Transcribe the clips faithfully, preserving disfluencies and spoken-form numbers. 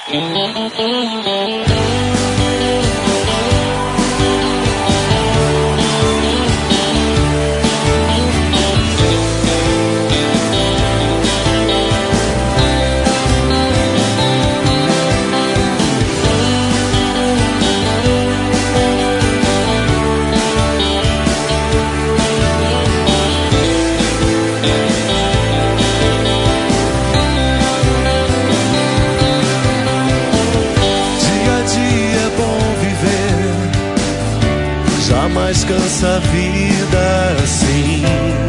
Jamais cansa a vida assim,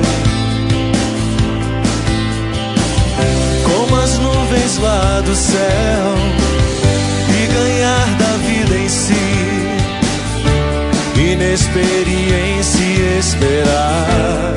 como as nuvens lá do céu, e ganhar da vida em si, inexperiência e esperar,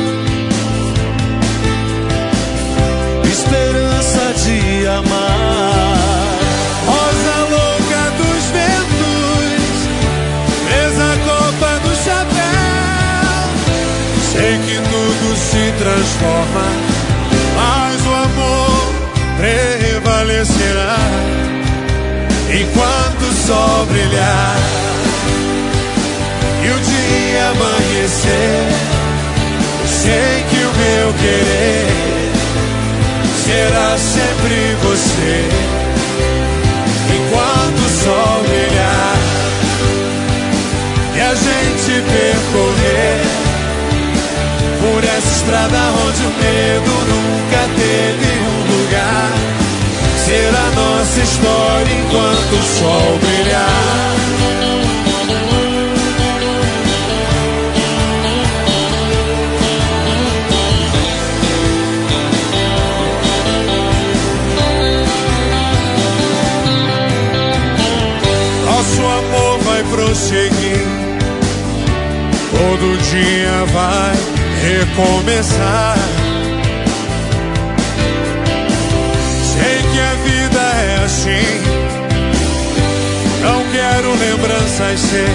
esperança de amar. Rosa louca dos ventos, presa a copa do chapéu. Sei que tudo se transforma, mas o amor prevalecerá enquanto o sol brilhar e o dia amanhecer. Sei que o meu querer será sempre você enquanto o sol brilhar e a gente percorrer por essa estrada onde o medo nunca teve um lugar. Será nossa história enquanto o sol brilhar. Nosso amor vai prosseguir, todo dia vai recomeçar. Sei que a vida é assim, não quero lembranças ser.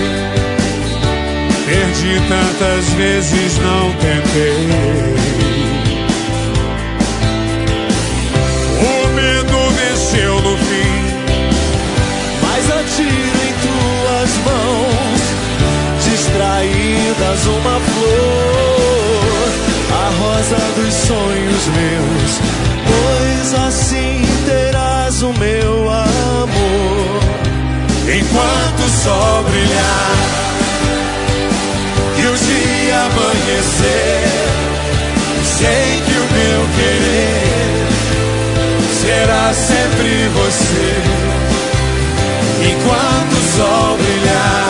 Perdi tantas vezes, não tentei. O medo venceu no fim, mas atiro em tuas mãos, distraídas uma flor, a rosa dos sonhos meus, pois assim terás o meu amor. Enquanto o sol brilhar e o dia amanhecer, sei que o meu querer será sempre você. Enquanto o sol brilhar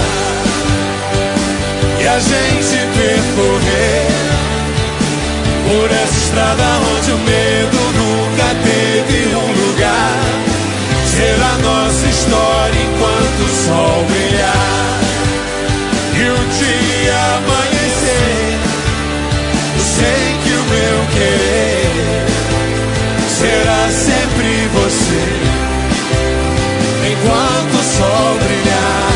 e a gente percorrer por essa estrada onde o medo nunca teve um lugar. Será nossa história enquanto o sol brilhar e o dia amanhecer. Sei que o meu querer será sempre você. Enquanto o sol brilhar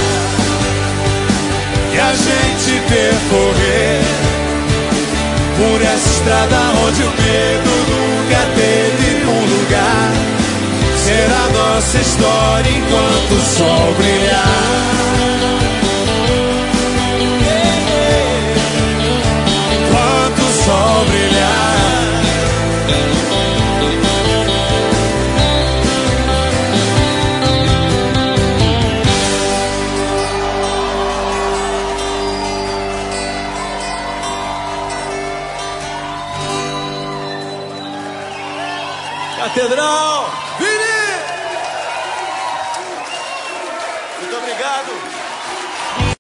e a gente percorrer por essa estrada onde o medo nunca teve um lugar. Será nossa história enquanto o sol brilhar. Enquanto o sol brilhar. Catedral! Vini! Muito obrigado!